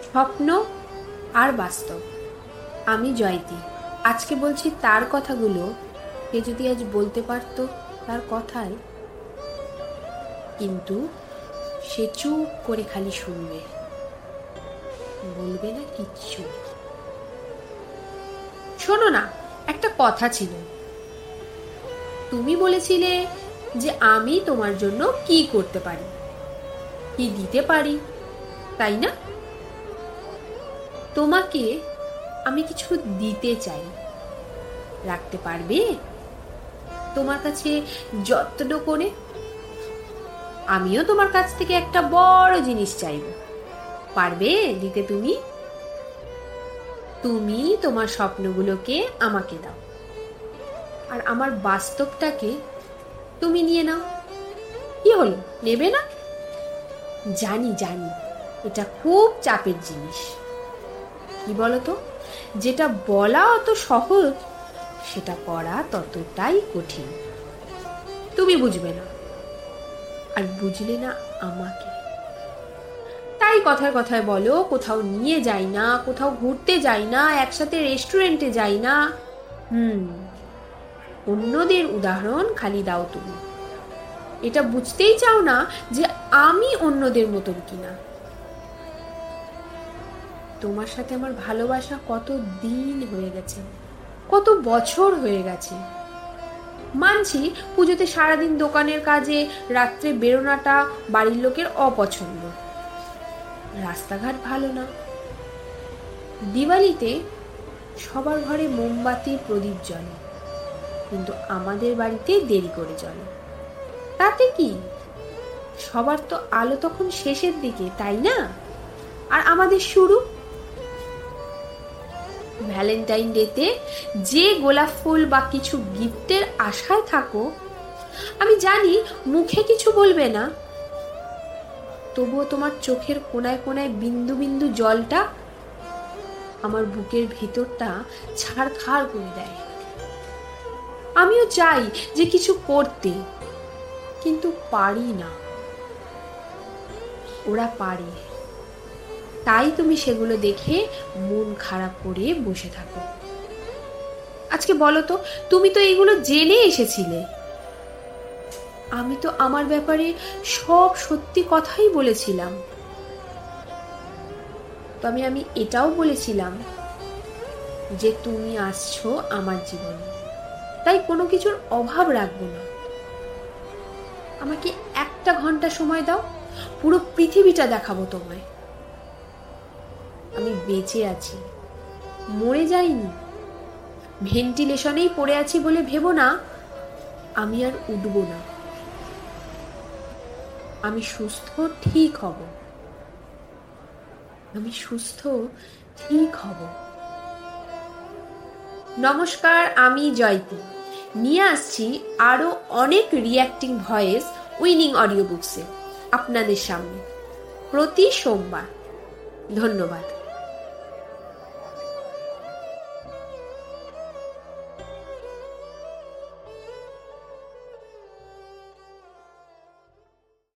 স্বপ্ন আর বাস্তব। আমি জয়তী। আজকে বলছি তার কথাগুলো কে যদি আজ বলতে পারতো তার কথায়, কিন্তু সে চুপ করে খালি শুনবে, বলবে না কিচ্ছু। শোনো না, একটা কথা ছিল। তুমি বলেছিলে যে আমি তোমার জন্য কি করতে পারি, কি দিতে পারি, তাই না? তোমাকে আমি কিছু দিতে চাই, রাখতে পারবে তোমার কাছে যত্ন করে? আমিও তোমার কাছ থেকে একটা বড় জিনিস চাইব, পারবে দিতে তুমি? তুমি তোমার স্বপ্নগুলোকে আমাকে দাও, আর আমার বাস্তবটাকে তুমি নিয়ে নাও। কি হলো, নেবে না? জানি জানি, এটা খুব চাপের জিনিস। কি বলতো, যেটা বলা অত সহজ, সেটা করা ততটাই কঠিন। তুমি বুঝবে না, আর বুঝলে না আমাকে। তাই কথায় কথায় বলো কোথাও নিয়ে যাই না, কোথাও ঘুরতে যাই না, একসাথে রেস্টুরেন্টে যাই না। অন্যদের উদাহরণ খালি দাও তুমি। এটা বুঝতেই চাও না যে আমি অন্যদের মতন কিনা। তোমার সাথে আমার ভালোবাসা কত দিন হয়ে গেছে, কত বছর হয়ে গেছে। মানছি পুজোতে সারাদিন দোকানের কাজে রাত্রে বেরোনাটা বাড়ির লোকের অপছন্দ, রাস্তাঘাট ভালো না। দিওয়ালিতে সবার ঘরে মোমবাতি প্রদীপ জ্বলে, কিন্তু আমাদের বাড়িতে দেরি করে জ্বলে। তাতে কি, সবার তো আলো তখন শেষের দিকে, তাই না? আর আমাদের শুরু। ভ্যালেন্টাইন ডেতে যে গোলাপ ফুল বা কিছু গিফটের আশায় থাকো, আমি জানি মুখে কিছু বলবে না, তবুও তোমার চোখের কোনায় কোনায় বিন্দু বিন্দু জলটা আমার বুকের ভিতরটা ছাড়খাড় করে দেয়। আমিও চাই যে কিছু করতে, কিন্তু পারি না। ওরা পারে, তাই তুমি সেগুলো দেখে মন খারাপ করে বসে থাকো। আজকে বলো তো, তুমি তো এইগুলো জেনে এসেছিলে। আমি তো আমার ব্যাপারে সব সত্যি কথাই বলেছিলাম। তবে আমি এটাও বলেছিলাম যে তুমি আসছো আমার জীবনে, তাই কোনো কিছুর অভাব রাখবো না। আমাকে 1 ঘন্টা সময় দাও, পুরো পৃথিবীটা দেখাবো তোমায়। আমি বেঁচে আছি, মরে যাইনি। ভেন্টিলেশনেই পড়ে আছি বলে ভেবো না আমি আর উঠবো না। আমি সুস্থ ঠিক হব, আমি সুস্থ ঠিক হব। নমস্কার, আমি জয়তী। নিয়ে আসছি আরো অনেক রিঅ্যাক্টিং ভয়েস উইনিং অডিও বুকসে আপনাদের সামনে প্রতি সোমবার। ধন্যবাদ।